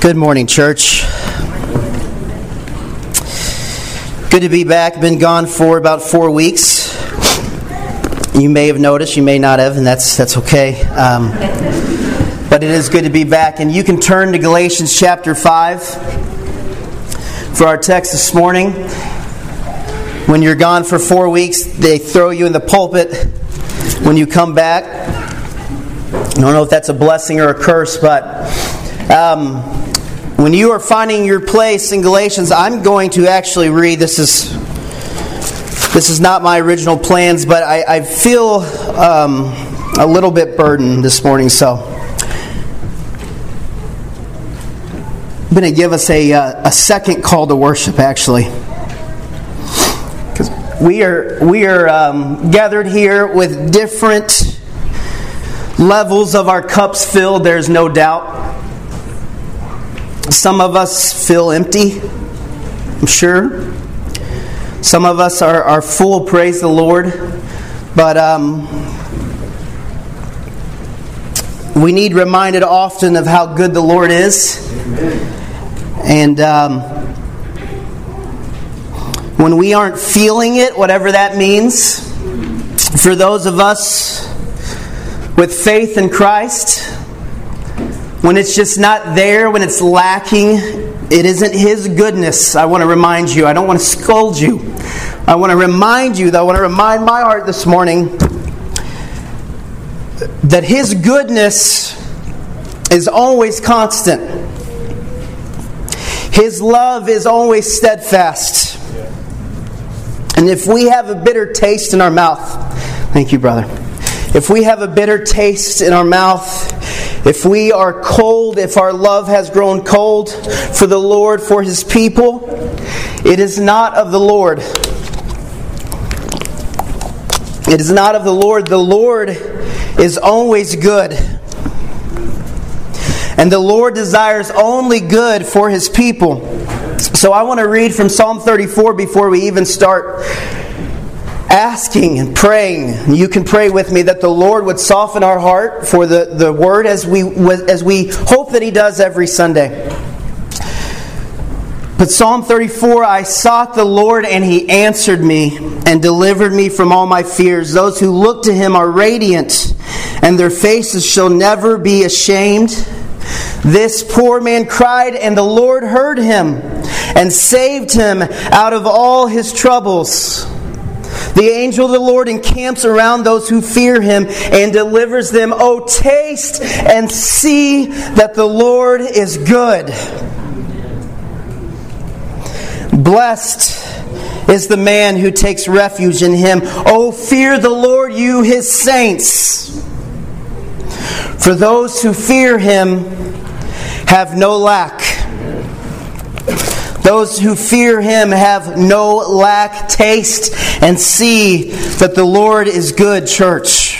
Good morning, church. Good to be back. Been gone for about 4 weeks. You may have noticed, you may not have, and that's okay. But it is good to be back. And you can turn to Galatians chapter 5 for our text this morning. When you're gone for 4 weeks, they throw you in the pulpit when you come back. I don't know if that's a blessing or a curse, but when you are finding your place in Galatians, I'm going to actually read. This is not my original plans, but I feel a little bit burdened this morning, so I'm going to give us a second call to worship, actually. Because we are gathered here with different levels of our cups filled, there's no doubt. Some of us feel empty, I'm sure. Some of us are full, praise the Lord. But we need reminded often of how good the Lord is. And when we aren't feeling it, whatever that means, for those of us with faith in Christ, when it's just not there, when it's lacking, it isn't His goodness. I want to remind you. I don't want to scold you. I want to remind you, though. I want to remind my heart this morning that His goodness is always constant. His love is always steadfast. And if we have a bitter taste in our mouth, thank you, brother. If we have a bitter taste in our mouth, if we are cold, if our love has grown cold for the Lord, for His people, it is not of the Lord. It is not of the Lord. The Lord is always good. And the Lord desires only good for His people. So I want to read from Psalm 34 before we even start asking and praying. You can pray with me that the Lord would soften our heart for the Word as we hope that He does every Sunday. But Psalm 34, I sought the Lord and He answered me and delivered me from all my fears. Those who look to Him are radiant, and their faces shall never be ashamed. This poor man cried, and the Lord heard him and saved him out of all his troubles. The angel of the Lord encamps around those who fear Him and delivers them. Oh, taste and see that the Lord is good. Blessed is the man who takes refuge in Him. Oh, fear the Lord, you His saints. For those who fear Him have no lack. Those who fear Him have no lack. Taste and see that the Lord is good, church.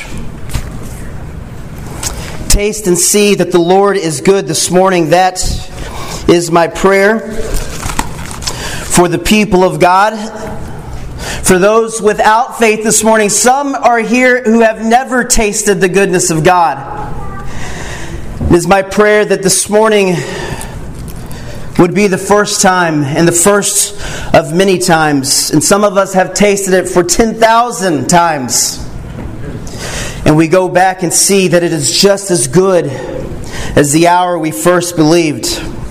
Taste and see that the Lord is good this morning. That is my prayer for the people of God. For those without faith this morning, some are here who have never tasted the goodness of God. It is my prayer that this morning would be the first time and the first of many times. And some of us have tasted it for 10,000 times. And we go back and see that it is just as good as the hour we first believed.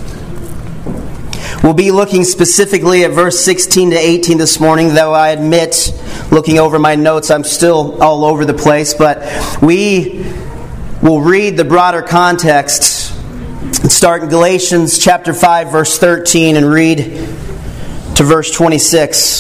We'll be looking specifically at verse 16 to 18 this morning, though I admit, looking over my notes, I'm still all over the place. But we will read the broader context. Start in Galatians chapter 5, verse 13, and read to verse 26.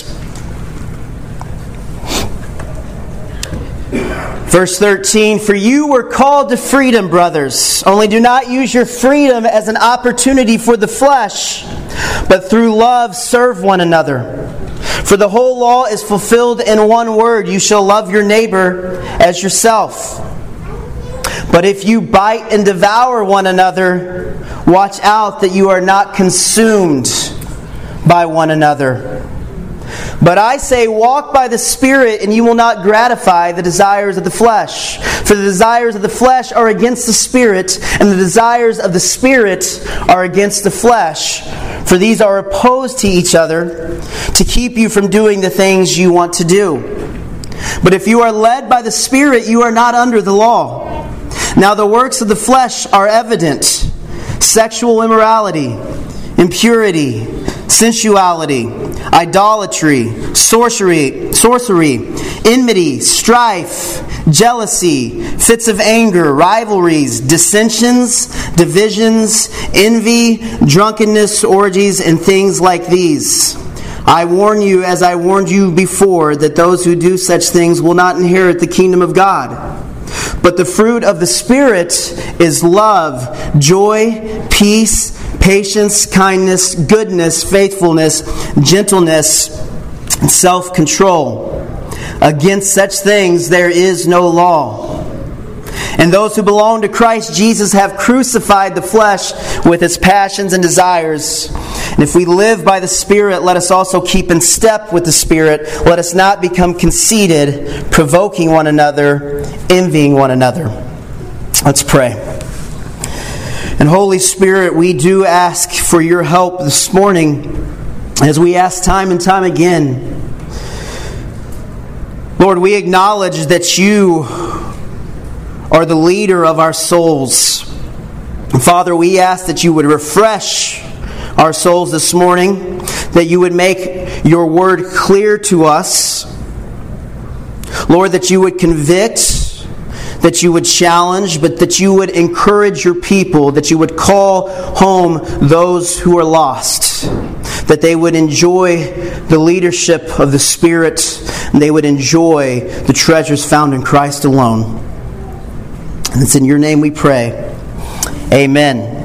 Verse 13, for you were called to freedom, brothers. Only do not use your freedom as an opportunity for the flesh, but through love serve one another. For the whole law is fulfilled in one word, you shall love your neighbor as yourself. But if you bite and devour one another, watch out that you are not consumed by one another. But I say, walk by the Spirit, and you will not gratify the desires of the flesh. For the desires of the flesh are against the Spirit, and the desires of the Spirit are against the flesh. For these are opposed to each other, to keep you from doing the things you want to do. But if you are led by the Spirit, you are not under the law. Now the works of the flesh are evident: sexual immorality, impurity, sensuality, idolatry, sorcery, enmity, strife, jealousy, fits of anger, rivalries, dissensions, divisions, envy, drunkenness, orgies, and things like these. I warn you, as I warned you before, that those who do such things will not inherit the kingdom of God. But the fruit of the Spirit is love, joy, peace, patience, kindness, goodness, faithfulness, gentleness, and self-control. Against such things there is no law. And those who belong to Christ Jesus have crucified the flesh with its passions and desires. And if we live by the Spirit, let us also keep in step with the Spirit. Let us not become conceited, provoking one another, envying one another. Let's pray. And Holy Spirit, we do ask for your help this morning, as we ask time and time again. Lord, we acknowledge that you are the leader of our souls. And Father, we ask that you would refresh our souls this morning, that you would make your word clear to us. Lord, that you would convict, that you would challenge, but that you would encourage your people, that you would call home those who are lost, that they would enjoy the leadership of the Spirit, and they would enjoy the treasures found in Christ alone. And it's in your name we pray. Amen.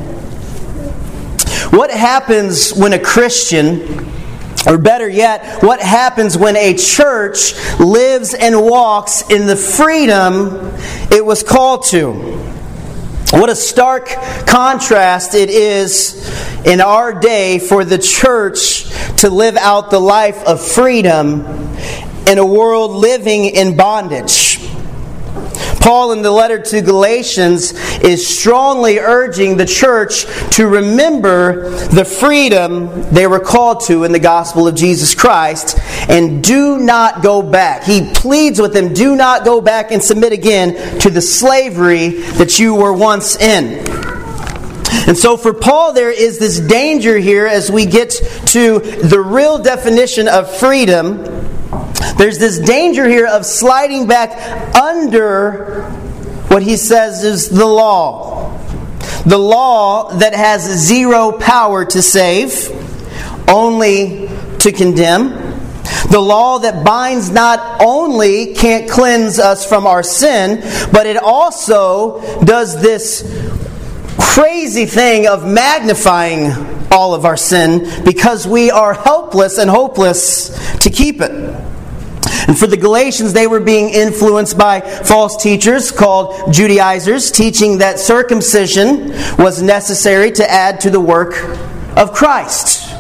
What happens when a Christian, or better yet, what happens when a church lives and walks in the freedom it was called to? What a stark contrast it is in our day for the church to live out the life of freedom in a world living in bondage. Paul, in the letter to Galatians, is strongly urging the church to remember the freedom they were called to in the gospel of Jesus Christ, and do not go back. He pleads with them, do not go back and submit again to the slavery that you were once in. And so for Paul, there is this danger here as we get to the real definition of freedom. There's this danger here of sliding back under what he says is the law. The law that has zero power to save, only to condemn. The law that binds not only can't cleanse us from our sin, but it also does this crazy thing of magnifying all of our sin because we are helpless and hopeless to keep it. And for the Galatians, they were being influenced by false teachers called Judaizers, teaching that circumcision was necessary to add to the work of Christ.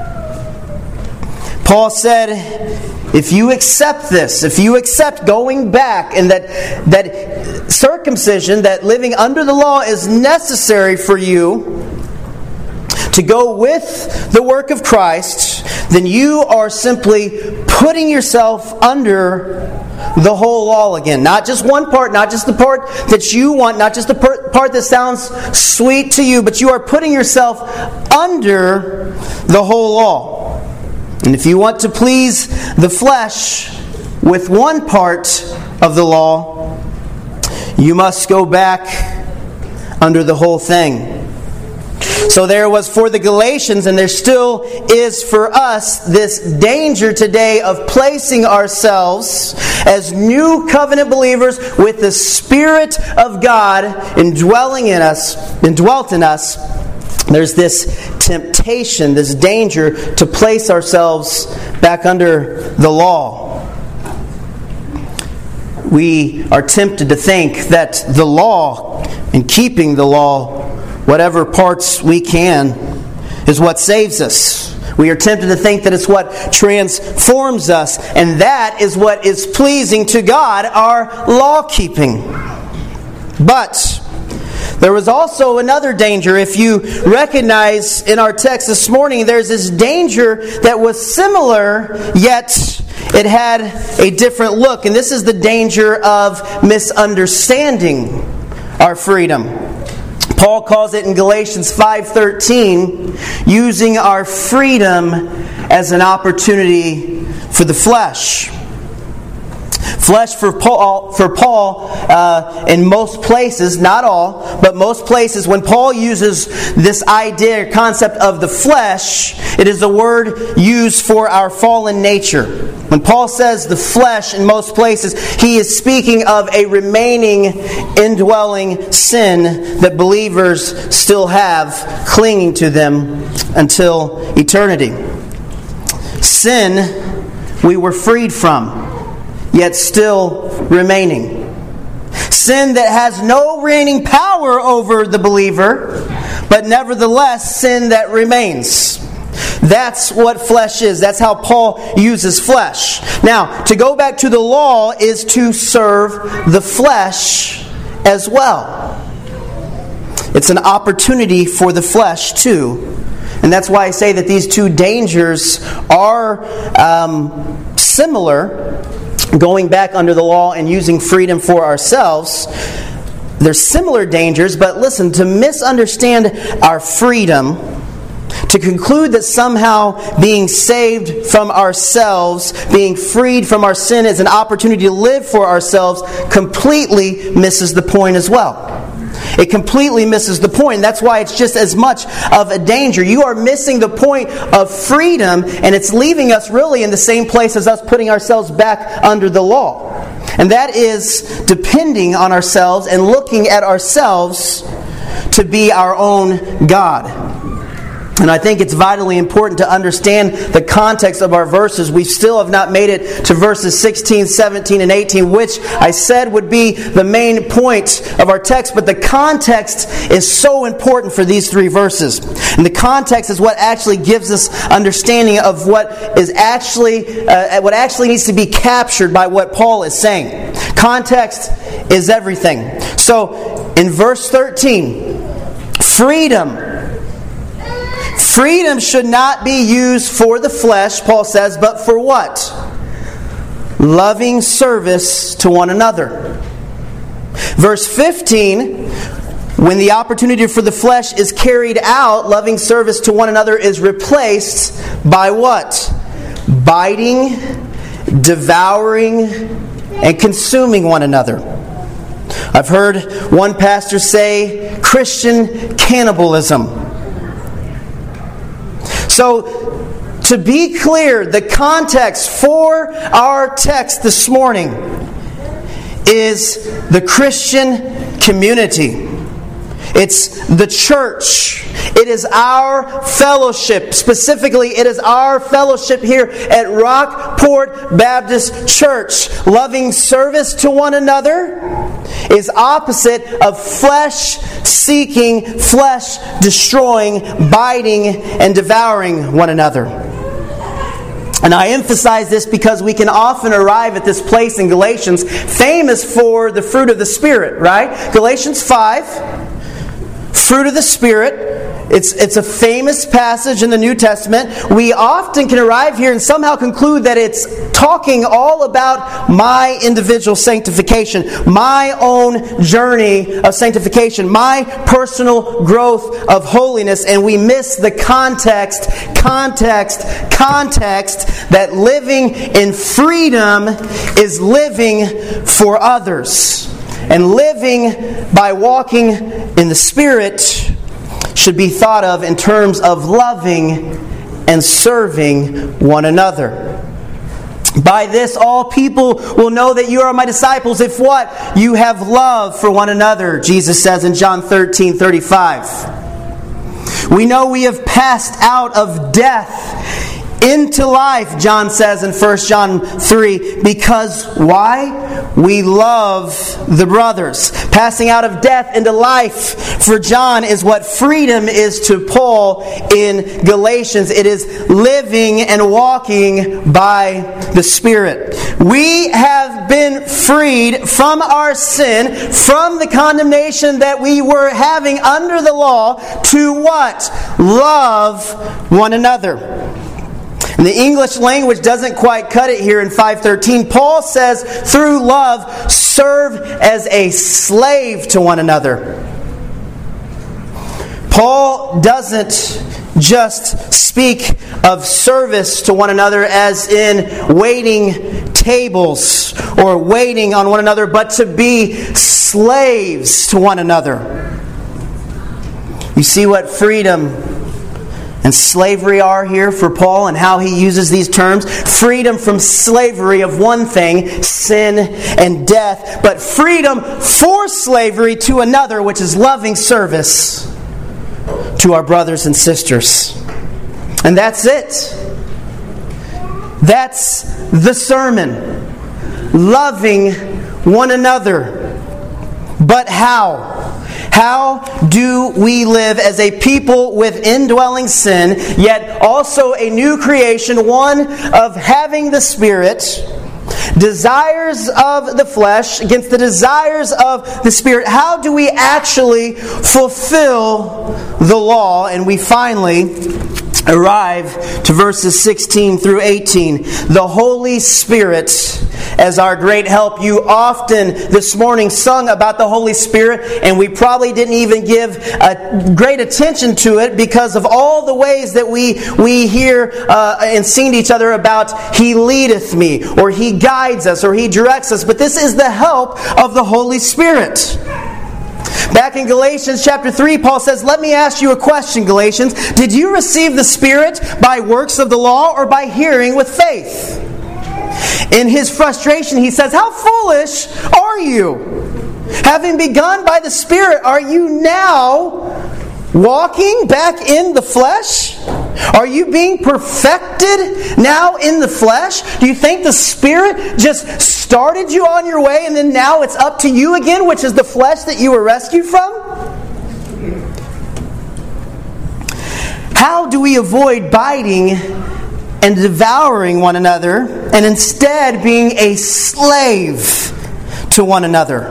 Paul said, if you accept this, if you accept going back and that circumcision, that living under the law is necessary for you to go with the work of Christ, then you are simply putting yourself under the whole law again. Not just one part, not just the part that you want, not just the part that sounds sweet to you, but you are putting yourself under the whole law. And if you want to please the flesh with one part of the law, you must go back under the whole thing. So there was for the Galatians, and there still is for us, this danger today of placing ourselves as new covenant believers with the Spirit of God indwelling in us, indwelt in us. There's this temptation, this danger to place ourselves back under the law. We are tempted to think that the law and keeping the law, whatever parts we can, is what saves us. We are tempted to think that it's what transforms us, and that is what is pleasing to God, our law-keeping. But there was also another danger. If you recognize in our text this morning, there's this danger that was similar, yet it had a different look. And this is the danger of misunderstanding our freedom. Paul calls it in Galatians 5:13, using our freedom as an opportunity for the flesh. Flesh for Paul, in most places, not all, but most places, when Paul uses this idea or concept of the flesh, it is a word used for our fallen nature. When Paul says the flesh in most places, he is speaking of a remaining indwelling sin that believers still have clinging to them until eternity. Sin we were freed from, yet still remaining. Sin that has no reigning power over the believer, but nevertheless sin that remains. That's what flesh is. That's how Paul uses flesh. Now, to go back to the law is to serve the flesh as well. It's an opportunity for the flesh too. And that's why I say that these two dangers are similar. Going back under the law and using freedom for ourselves, there's similar dangers, but listen, to misunderstand our freedom, to conclude that somehow being saved from ourselves, being freed from our sin is an opportunity to live for ourselves, completely misses the point as well. It completely misses the point. That's why it's just as much of a danger. You are missing the point of freedom, and it's leaving us really in the same place as us putting ourselves back under the law. And that is depending on ourselves and looking at ourselves to be our own God. And I think it's vitally important to understand the context of our verses. We still have not made it to verses 16, 17, and 18, which I said would be the main point of our text. But the context is so important for these three verses. And the context is what actually gives us understanding of what actually needs to be captured by what Paul is saying. Context is everything. So, in verse 13, Freedom should not be used for the flesh, Paul says, but for what? Loving service to one another. Verse 15, when the opportunity for the flesh is carried out, loving service to one another is replaced by what? Biting, devouring, and consuming one another. I've heard one pastor say Christian cannibalism. So, to be clear, the context for our text this morning is the Christian community. It's the church. It is our fellowship. Specifically, it is our fellowship here at Rockport Baptist Church. Loving service to one another is opposite of flesh-seeking, flesh-destroying, biting, and devouring one another. And I emphasize this because we can often arrive at this place in Galatians, famous for the fruit of the Spirit, right? Galatians 5. Fruit of the Spirit. It's a famous passage in the New Testament. We often can arrive here and somehow conclude that it's talking all about my individual sanctification, my own journey of sanctification, my personal growth of holiness, and we miss the context that living in freedom is living for others. And living by walking in the Spirit should be thought of in terms of loving and serving one another. By this all people will know that you are my disciples if what? You have love for one another, Jesus says in John 13:35. We know we have passed out of death into life, John says in 1 John 3. Because why? We love the brothers. Passing out of death into life for John is what freedom is to Paul in Galatians. It is living and walking by the Spirit. We have been freed from our sin, from the condemnation that we were having under the law, to what? Love one another. And the English language doesn't quite cut it here in 5:13. Paul says, through love, serve as a slave to one another. Paul doesn't just speak of service to one another as in waiting tables or waiting on one another, but to be slaves to one another. You see what freedom and slavery are here for Paul and how he uses these terms. Freedom from slavery of one thing, sin and death, but freedom for slavery to another, which is loving service to our brothers and sisters. And that's it. That's the sermon. Loving one another. But how? How do we live as a people with indwelling sin, yet also a new creation, one of having the Spirit, desires of the flesh against the desires of the Spirit? How do we actually fulfill the law? And we finally arrive to verses 16 through 18. The Holy Spirit as our great help. You often this morning sung about the Holy Spirit, and we probably didn't even give great attention to it because of all the ways that we hear and sing to each other about He leadeth me, or He guides us, or He directs us. But this is the help of the Holy Spirit. Back in Galatians chapter 3, Paul says, let me ask you a question, Galatians. Did you receive the Spirit by works of the law or by hearing with faith? In his frustration, he says, how foolish are you? Having begun by the Spirit, are you now walking back in the flesh? Are you being perfected now in the flesh? Do you think the Spirit just started you on your way and then now it's up to you again, which is the flesh that you were rescued from? How do we avoid biting and devouring one another and instead being a slave to one another?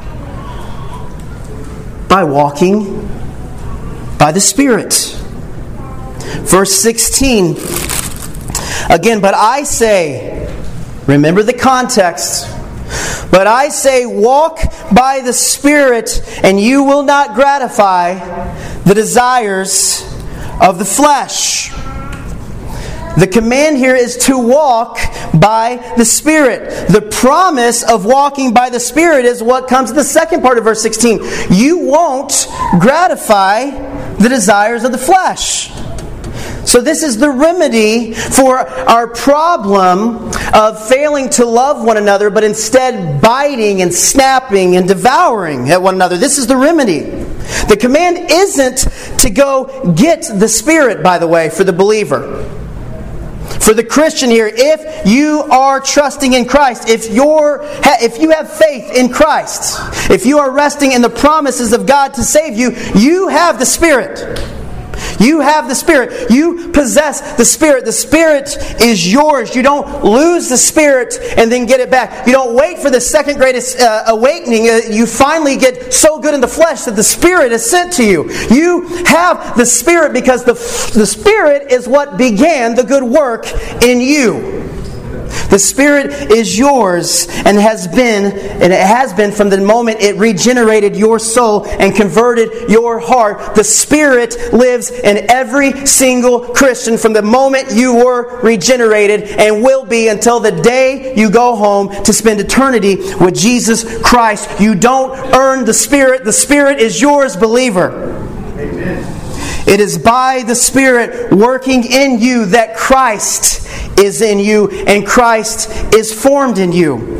By walking by the Spirit. Verse 16, again, but I say, remember the context, but I say, walk by the Spirit, and you will not gratify the desires of the flesh. The command here is to walk by the Spirit. The promise of walking by the Spirit is what comes in the second part of verse 16. You won't gratify the desires of the flesh. So this is the remedy for our problem of failing to love one another, but instead biting and snapping and devouring at one another. This is the remedy. The command isn't to go get the Spirit, by the way, for the believer. For the Christian here, if you are trusting in Christ, if you have faith in Christ, if you are resting in the promises of God to save you, you have the Spirit. You have the Spirit. You possess the Spirit. The Spirit is yours. You don't lose the Spirit and then get it back. You don't wait for the second greatest awakening. You finally get so good in the flesh that the Spirit is sent to you. You have the Spirit because the Spirit is what began the good work in you. The Spirit is yours and it has been from the moment it regenerated your soul and converted your heart. The Spirit lives in every single Christian from the moment you were regenerated and will be until the day you go home to spend eternity with Jesus Christ. You don't earn the Spirit. The Spirit is yours, believer. Amen. It is by the Spirit working in you that Christ is in you and Christ is formed in you.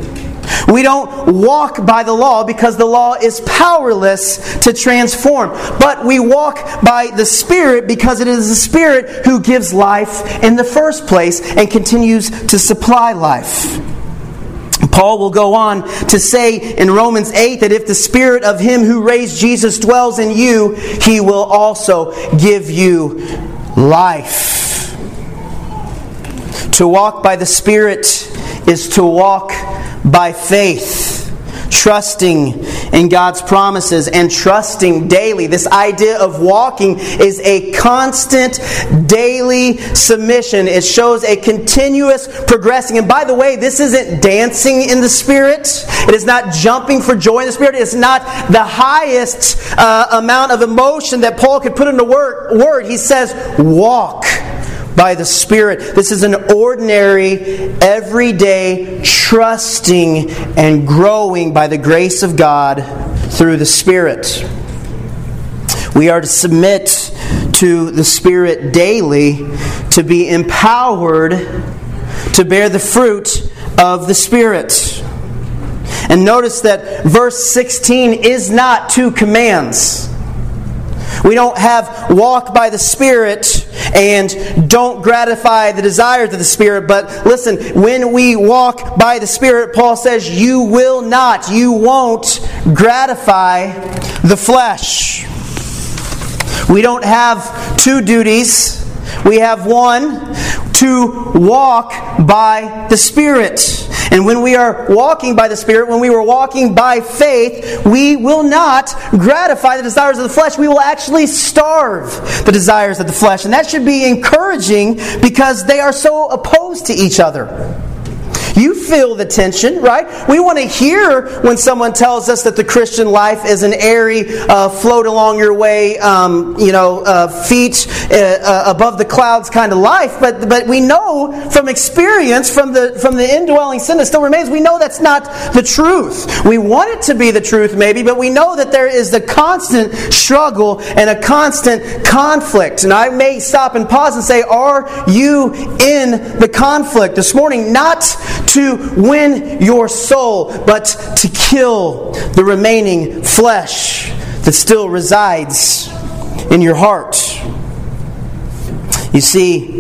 We don't walk by the law because the law is powerless to transform. But we walk by the Spirit because it is the Spirit who gives life in the first place and continues to supply life. Paul will go on to say in Romans 8 that if the Spirit of Him who raised Jesus dwells in you, He will also give you life. To walk by the Spirit is to walk by faith, trusting in God's promises and trusting daily. This idea of walking is a constant daily submission. It shows a continuous progressing. And by the way, this isn't dancing in the Spirit. It is not jumping for joy in the Spirit. It is not the highest amount of emotion that Paul could put in a word. He says, walk by the Spirit. This is an ordinary, everyday trusting and growing by the grace of God through the Spirit. We are to submit to the Spirit daily to be empowered to bear the fruit of the Spirit. And notice that verse 16 is not two commands. We don't have walk by the Spirit and don't gratify the desires of the Spirit. But listen, when we walk by the Spirit, Paul says, you won't gratify the flesh. We don't have two duties. We have one, to walk by the Spirit. And when we are walking by the Spirit, when we are walking by faith, we will not gratify the desires of the flesh. We will actually starve the desires of the flesh. And that should be encouraging because they are so opposed to each other. You feel the tension, right? We want to hear when someone tells us that the Christian life is an airy, float along your way, feet above the clouds kind of life. But we know from experience, from the indwelling sin that still remains, we know that's not the truth. We want it to be the truth, maybe, but we know that there is the constant struggle and a constant conflict. And I may stop and pause and say, are you in the conflict this morning? Not to win your soul, but to kill the remaining flesh that still resides in your heart. You see,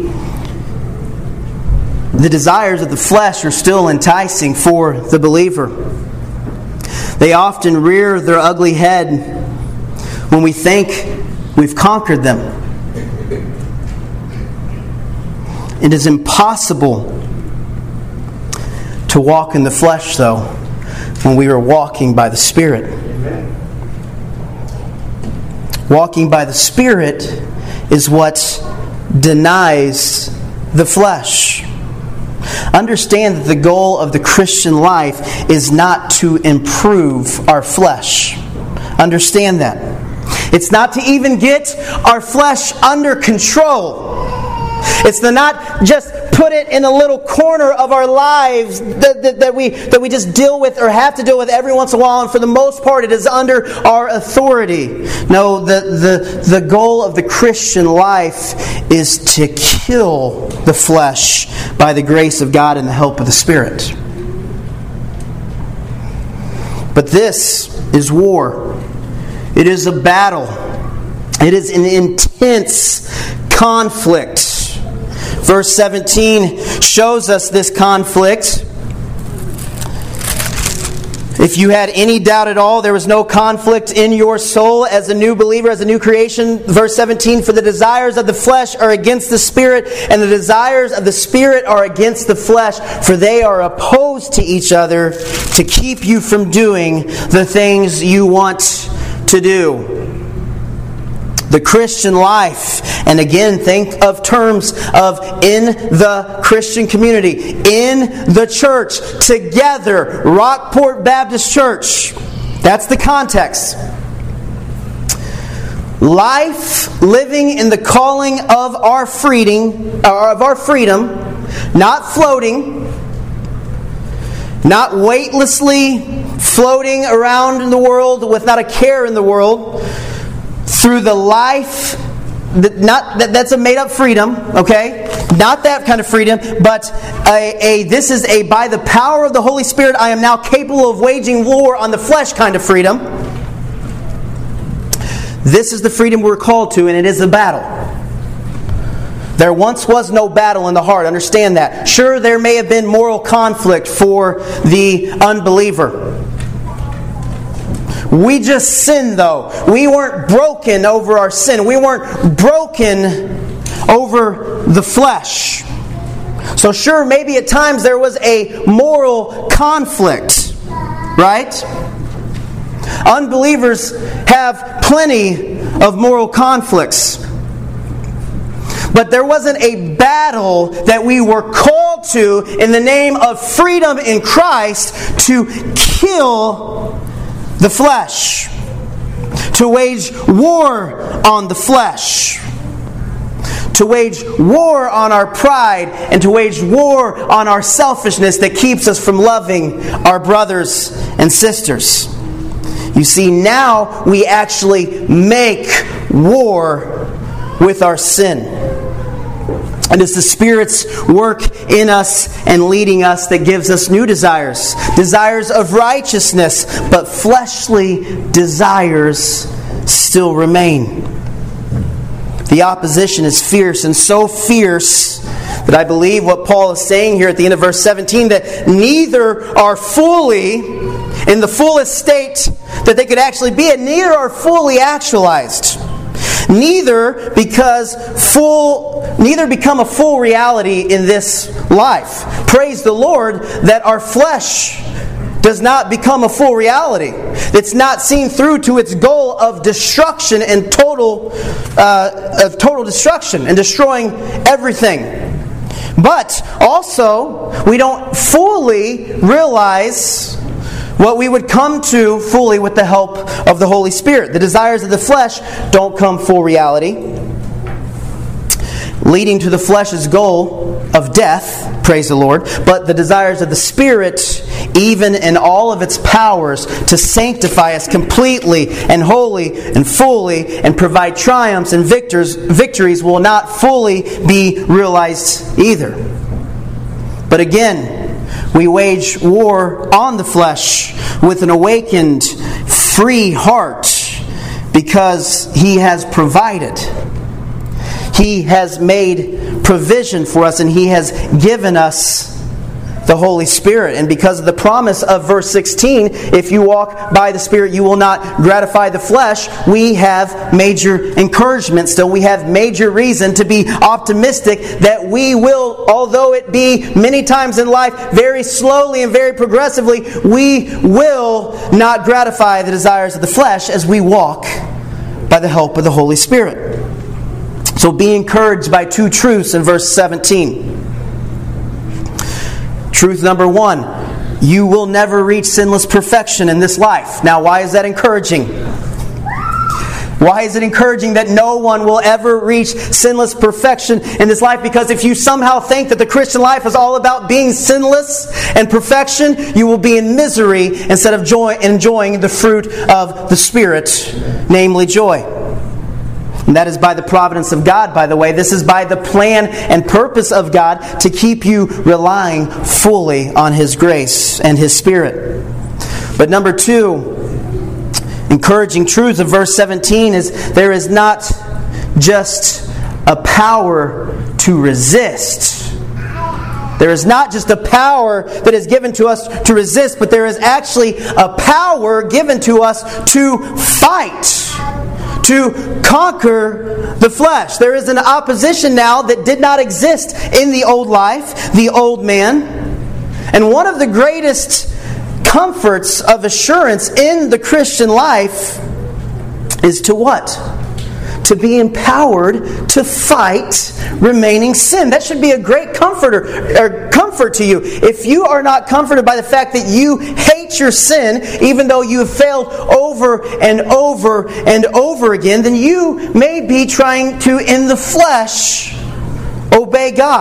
the desires of the flesh are still enticing for the believer. They often rear their ugly head when we think we've conquered them. It is impossible to walk in the flesh, though, when we are walking by the Spirit. Amen. Walking by the Spirit is what denies the flesh. Understand that the goal of the Christian life is not to improve our flesh. Understand that. It's not to even get our flesh under control. It's to not just put it in a little corner of our lives that we just deal with or have to deal with every once in a while, and for the most part it is under our authority. No, the goal of the Christian life is to kill the flesh by the grace of God and the help of the Spirit. But this is war. It is a battle. It is an intense conflict. Verse 17 shows us this conflict. If you had any doubt at all, there was no conflict in your soul as a new believer, as a new creation. Verse 17, for the desires of the flesh are against the Spirit, and the desires of the Spirit are against the flesh, for they are opposed to each other to keep you from doing the things you want to do. The Christian life, and again, think of terms of in the Christian community, in the church, together, Rockport Baptist Church. That's the context. Life living in the calling of our freedom, not floating, not weightlessly floating around in the world with not a care in the world. Through the life, that's a made-up freedom, okay? Not that kind of freedom, but this is a by the power of the Holy Spirit I am now capable of waging war on the flesh kind of freedom. This is the freedom we're called to, and it is a battle. There once was no battle in the heart. Understand that. Sure, there may have been moral conflict for the unbeliever. We just sinned, though. We weren't broken over our sin. We weren't broken over the flesh. So sure, maybe at times there was a moral conflict, right? Unbelievers have plenty of moral conflicts. But there wasn't a battle that we were called to in the name of freedom in Christ to kill the flesh, to wage war on the flesh, to wage war on our pride, and to wage war on our selfishness that keeps us from loving our brothers and sisters. You see, now we actually make war with our sin. And it's the Spirit's work in us and leading us that gives us new desires. Desires of righteousness, but fleshly desires still remain. The opposition is fierce, and so fierce that I believe what Paul is saying here at the end of verse 17, that neither are fully in the fullest state that they could actually be, and neither are fully actualized. Neither become a full reality in this life. Praise the Lord that our flesh does not become a full reality. It's not seen through to its goal of destruction and total destruction and destroying everything. But also, we don't fully realize what we would come to fully with the help of the Holy Spirit. The desires of the flesh don't come full reality, leading to the flesh's goal of death, praise the Lord. But the desires of the Spirit, even in all of its powers to sanctify us completely and wholly and fully and provide triumphs and victories, will not fully be realized either. But again, we wage war on the flesh with an awakened, free heart because He has provided. He has made provision for us, and He has given us the Holy Spirit. And because of the promise of verse 16, if you walk by the Spirit, you will not gratify the flesh, we have major encouragement still. We have major reason to be optimistic that we will, although it be many times in life, very slowly and very progressively, we will not gratify the desires of the flesh as we walk by the help of the Holy Spirit. So be encouraged by two truths in verse 17. Truth number one, you will never reach sinless perfection in this life. Now, why is that encouraging? Why is it encouraging that no one will ever reach sinless perfection in this life? Because if you somehow think that the Christian life is all about being sinless and perfection, you will be in misery instead of enjoying the fruit of the Spirit, namely joy. And that is by the providence of God, by the way. This is by the plan and purpose of God to keep you relying fully on His grace and His Spirit. But number two, encouraging truth of verse 17 is there is not just a power to resist. There is not just a power that is given to us to resist, but there is actually a power given to us to fight, to conquer the flesh. There is an opposition now that did not exist in the old life, the old man. And one of the greatest comforts of assurance in the Christian life is to what? To be empowered to fight remaining sin. That should be a great comfort to you. If you are not comforted by the fact that you hate your sin, even though you have failed over and over and over again, then you may be trying to, in the flesh, obey God.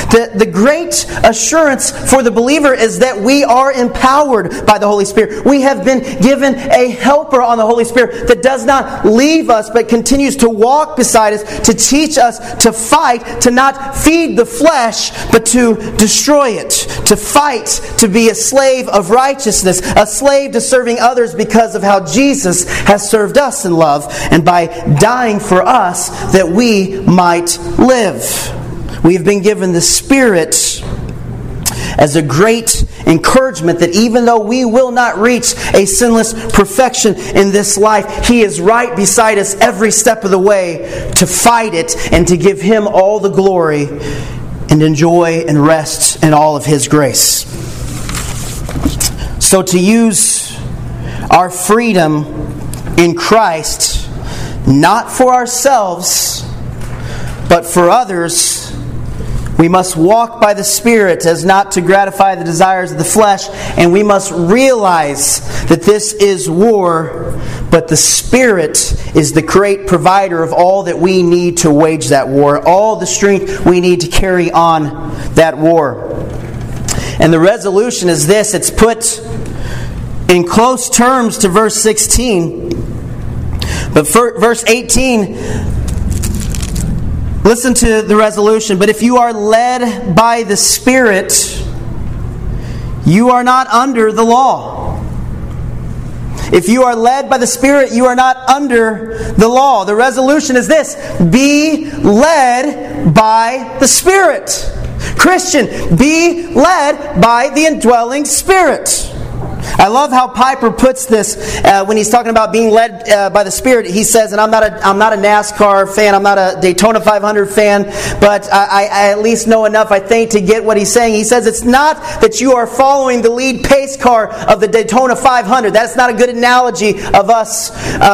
The great assurance for the believer is that we are empowered by the Holy Spirit. We have been given a helper on the Holy Spirit that does not leave us but continues to walk beside us, to teach us to fight, to not feed the flesh but to destroy it, to fight, to be a slave of righteousness, a slave to serving others because of how Jesus has served us in love and by dying for us that we might live. We have been given the Spirit as a great encouragement that even though we will not reach a sinless perfection in this life, He is right beside us every step of the way to fight it and to give Him all the glory and enjoy and rest in all of His grace. So to use our freedom in Christ, not for ourselves, but for others, we must walk by the Spirit as not to gratify the desires of the flesh, and we must realize that this is war, but the Spirit is the great provider of all that we need to wage that war, all the strength we need to carry on that war. And the resolution is this. It's put in close terms to verse 16. But for verse 18... listen to the resolution. But if you are led by the Spirit, you are not under the law. If you are led by the Spirit, you are not under the law. The resolution is this: be led by the Spirit. Christian, be led by the indwelling Spirit. I love how Piper puts this when he's talking about being led by the Spirit. He says, and I'm not a NASCAR fan, I'm not a Daytona 500 fan, but I at least know enough, I think, to get what he's saying. He says it's not that you are following the lead pace car of the Daytona 500. That's not a good analogy of us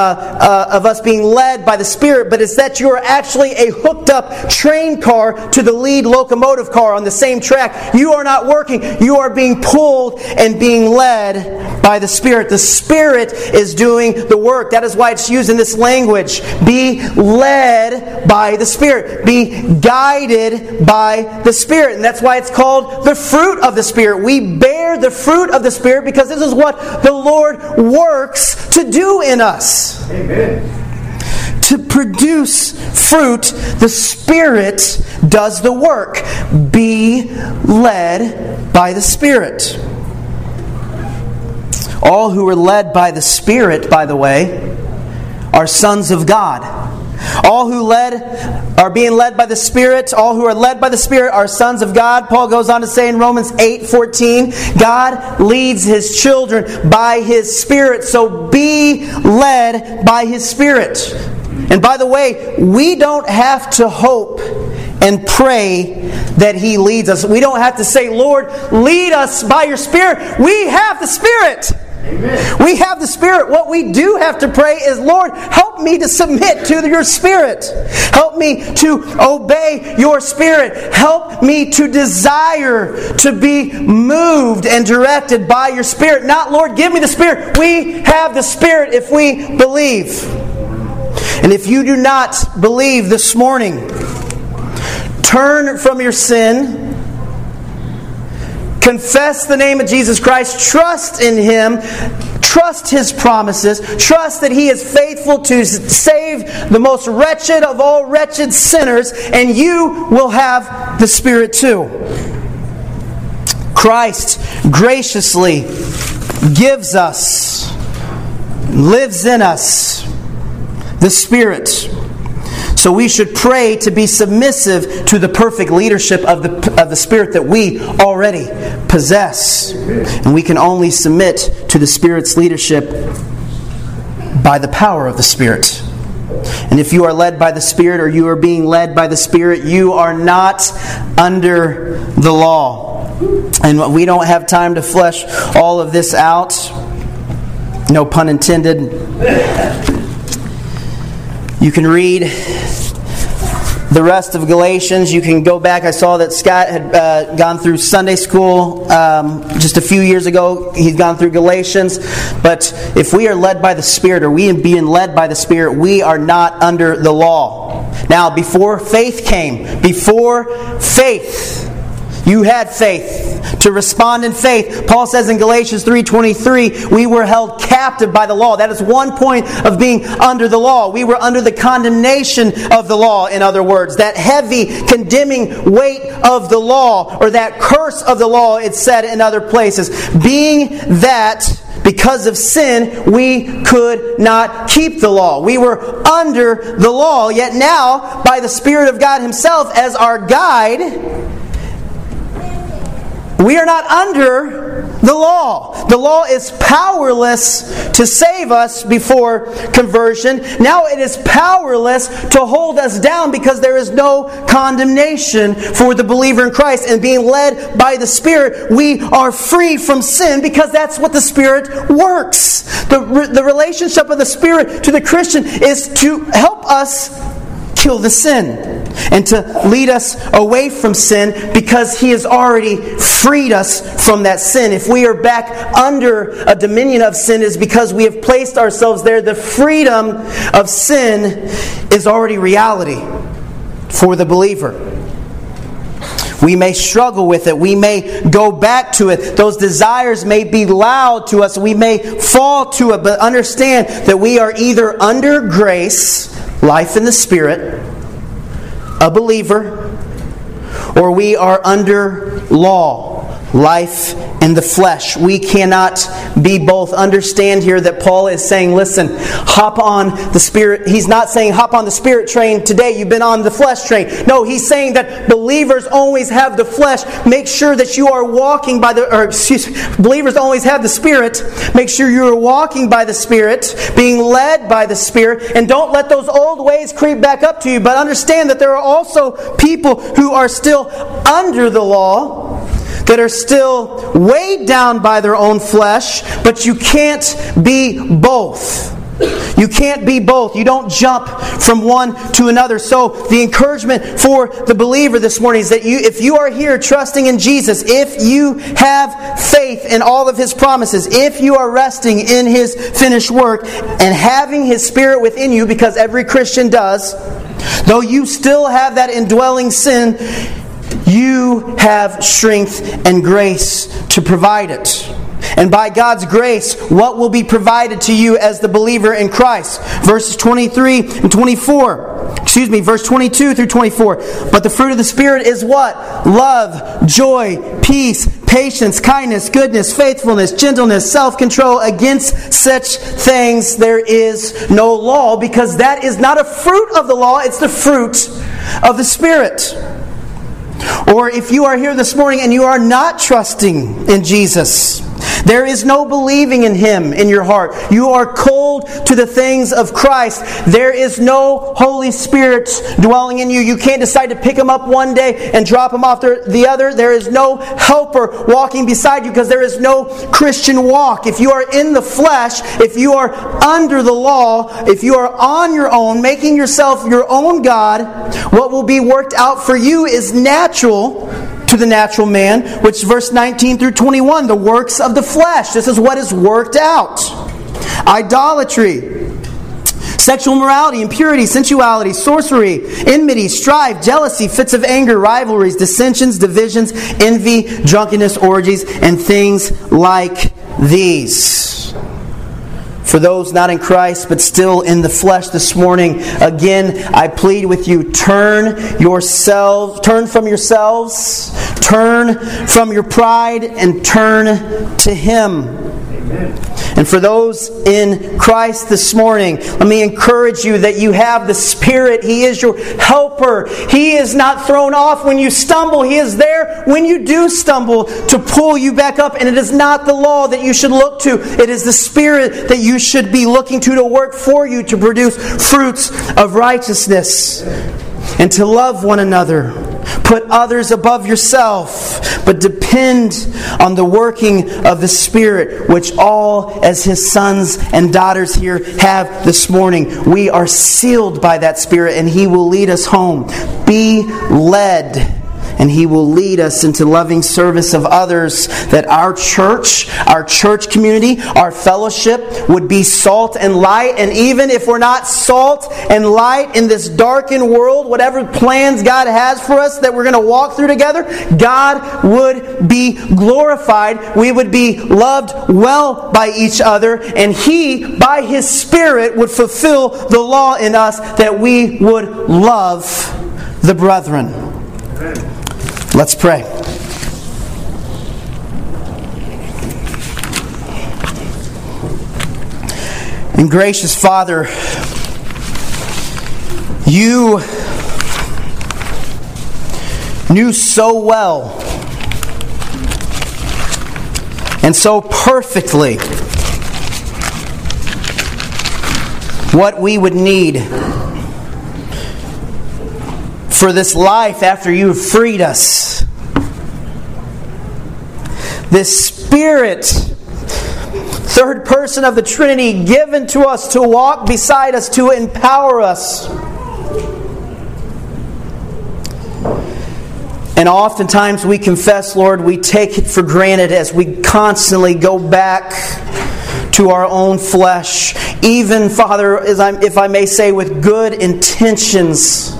being led by the Spirit, but it's that you are actually a hooked up train car to the lead locomotive car on the same track. You are not working. You are being pulled and being led by the Spirit. The Spirit is doing the work. That is why it's used in this language. Be led by the Spirit. Be guided by the Spirit. And that's why it's called the fruit of the Spirit. We bear the fruit of the Spirit because this is what the Lord works to do in us. Amen. To produce fruit, the Spirit does the work. Be led by the Spirit. All who are led by the Spirit, by the way, are sons of God. All who are being led by the Spirit, all who are led by the Spirit are sons of God. Paul goes on to say in Romans 8:14, God leads His children by His Spirit. So be led by His Spirit. And by the way, we don't have to hope and pray that He leads us. We don't have to say, Lord, lead us by Your Spirit. We have the Spirit. Amen. We have the Spirit. What we do have to pray is, Lord, help me to submit to Your Spirit. Help me to obey Your Spirit. Help me to desire to be moved and directed by Your Spirit. Not, Lord, give me the Spirit. We have the Spirit if we believe. And if you do not believe this morning, turn from your sin. Confess the name of Jesus Christ. Trust in Him. Trust His promises. Trust that He is faithful to save the most wretched of all wretched sinners. And you will have the Spirit too. Christ graciously gives us, lives in us, the Spirit. So we should pray to be submissive to the perfect leadership of the Spirit that we already possess. And we can only submit to the Spirit's leadership by the power of the Spirit. And if you are led by the Spirit, or you are being led by the Spirit, you are not under the law. And we don't have time to flesh all of this out. No pun intended. You can read the rest of Galatians. You can go back. I saw that Scott had gone through Sunday school just a few years ago. He's gone through Galatians. But if we are led by the Spirit, or we are being led by the Spirit, we are not under the law. Now, before faith came, before faith, You had faith to respond in faith. Paul says in Galatians 3:23, we were held captive by the law. That is one point of being under the law. We were under the condemnation of the law, in other words. That heavy, condemning weight of the law, or that curse of the law, it's said in other places. Being that, because of sin, we could not keep the law. We were under the law. Yet now, by the Spirit of God Himself as our guide, we are not under the law. The law is powerless to save us before conversion. Now it is powerless to hold us down because there is no condemnation for the believer in Christ. And being led by the Spirit, we are free from sin because that's what the Spirit works. The relationship of the Spirit to the Christian is to help us kill the sin and to lead us away from sin because He has already freed us from that sin. If we are back under a dominion of sin, it's because we have placed ourselves there. The freedom of sin is already reality for the believer. We may struggle with it. We may go back to it. Those desires may be loud to us. We may fall to it. But understand that we are either under grace, life in the Spirit, a believer, or we are under law, life in the flesh. We cannot be both. Understand here that Paul is saying, listen, hop on the Spirit. He's not saying hop on the Spirit train today. You've been on the flesh train. No, he's saying that believers always have the flesh. Make sure that you are walking by believers always have the Spirit. Make sure you are walking by the Spirit, being led by the Spirit, and don't let those old ways creep back up to you. But understand that there are also people who are still under the law, that are still weighed down by their own flesh, but you can't be both. You can't be both. You don't jump from one to another. So the encouragement for the believer this morning is that if you are here trusting in Jesus, if you have faith in all of His promises, if you are resting in His finished work and having His Spirit within you, because every Christian does, though you still have that indwelling sin, you have strength and grace to provide it. And by God's grace, what will be provided to you as the believer in Christ? Verses 23 and 24. Verse 22 through 24. But the fruit of the Spirit is what? Love, joy, peace, patience, kindness, goodness, faithfulness, gentleness, self-control. Against such things there is no law, because that is not a fruit of the law, it's the fruit of the Spirit. Or if you are here this morning and you are not trusting in Jesus, there is no believing in Him in your heart. You are cold to the things of Christ. There is no Holy Spirit dwelling in you. You can't decide to pick Him up one day and drop Him off the other. There is no helper walking beside you because there is no Christian walk. If you are in the flesh, if you are under the law, if you are on your own, making yourself your own God, what will be worked out for you is natural to the natural man, which is verse 19 through 21, the works of the flesh. This is what is worked out. Idolatry, sexual immorality, impurity, sensuality, sorcery, enmity, strife, jealousy, fits of anger, rivalries, dissensions, divisions, envy, drunkenness, orgies, and things like these. For those not in Christ but still in the flesh this morning, again, I plead with you, turn from yourselves, turn from your pride, and turn to Him. And for those in Christ this morning, let me encourage you that you have the Spirit. He is your helper. He is not thrown off when you stumble. He is there when you do stumble to pull you back up. And it is not the law that you should look to. It is the Spirit that you should be looking to work for you to produce fruits of righteousness and to love one another. Put others above yourself, but depend on the working of the Spirit, which all, as His sons and daughters here have this morning. We are sealed by that Spirit, and He will lead us home. Be led and He will lead us into loving service of others, that our church community, our fellowship would be salt and light. And even if we're not salt and light in this darkened world, whatever plans God has for us that we're going to walk through together, God would be glorified. We would be loved well by each other, and He, by His Spirit, would fulfill the law in us, that we would love the brethren. Let's pray. And gracious Father, You knew so well and so perfectly what we would need for this life after You have freed us. This Spirit, third person of the Trinity, given to us to walk beside us, to empower us. And oftentimes we confess, Lord, we take it for granted as we constantly go back to our own flesh. Even, Father, if I may say, with good intentions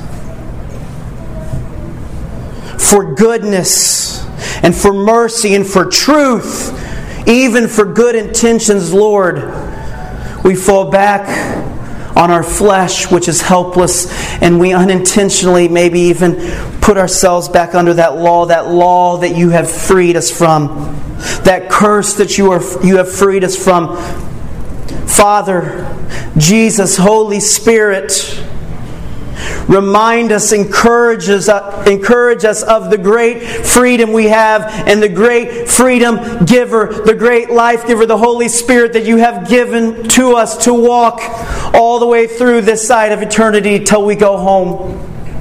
for goodness and for mercy and for truth, even for good intentions, Lord, we fall back on our flesh, which is helpless, and we unintentionally maybe even put ourselves back under that law that You have freed us from, that curse that You have freed us from. Father, Jesus, Holy Spirit, remind us, encourage us of the great freedom we have, and the great freedom giver, the great life giver, the Holy Spirit that You have given to us to walk all the way through this side of eternity till we go home.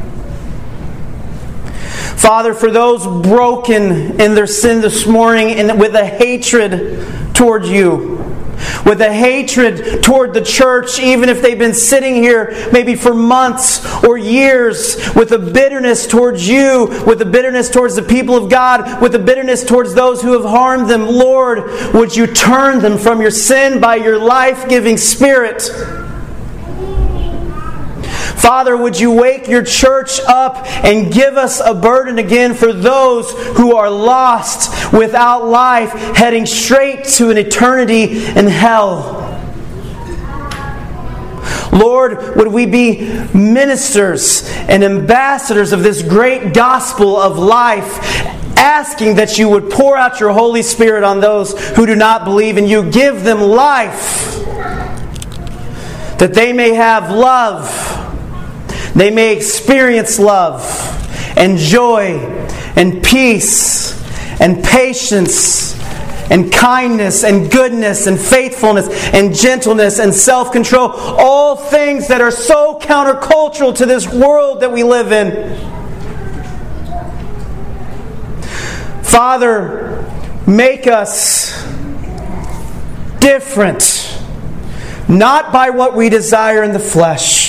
Father, for those broken in their sin this morning and with a hatred toward You, with a hatred toward the church, even if they've been sitting here maybe for months or years, with a bitterness towards You, with a bitterness towards the people of God, with a bitterness towards those who have harmed them, Lord, would You turn them from Your sin by Your life-giving Spirit? Father, would You wake Your church up and give us a burden again for those who are lost, without life, heading straight to an eternity in hell. Lord, would we be ministers and ambassadors of this great gospel of life, asking that You would pour out Your Holy Spirit on those who do not believe in You. Give them life, that they may have love. They may experience love and joy and peace and patience and kindness and goodness and faithfulness and gentleness and self-control. All things that are so countercultural to this world that we live in. Father, make us different, not by what we desire in the flesh,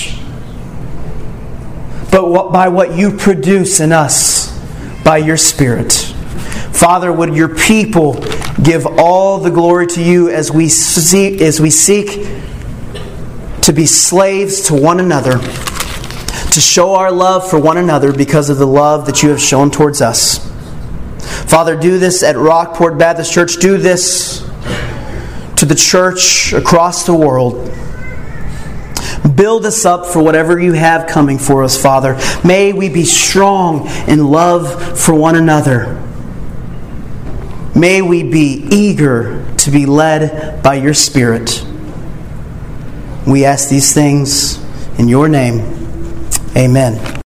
but by what You produce in us by Your Spirit. Father, would Your people give all the glory to You as we seek to be slaves to one another, to show our love for one another because of the love that You have shown towards us. Father, do this at Rockport Baptist Church. Do this to the church across the world. Build us up for whatever You have coming for us, Father. May we be strong in love for one another. May we be eager to be led by Your Spirit. We ask these things in Your name. Amen.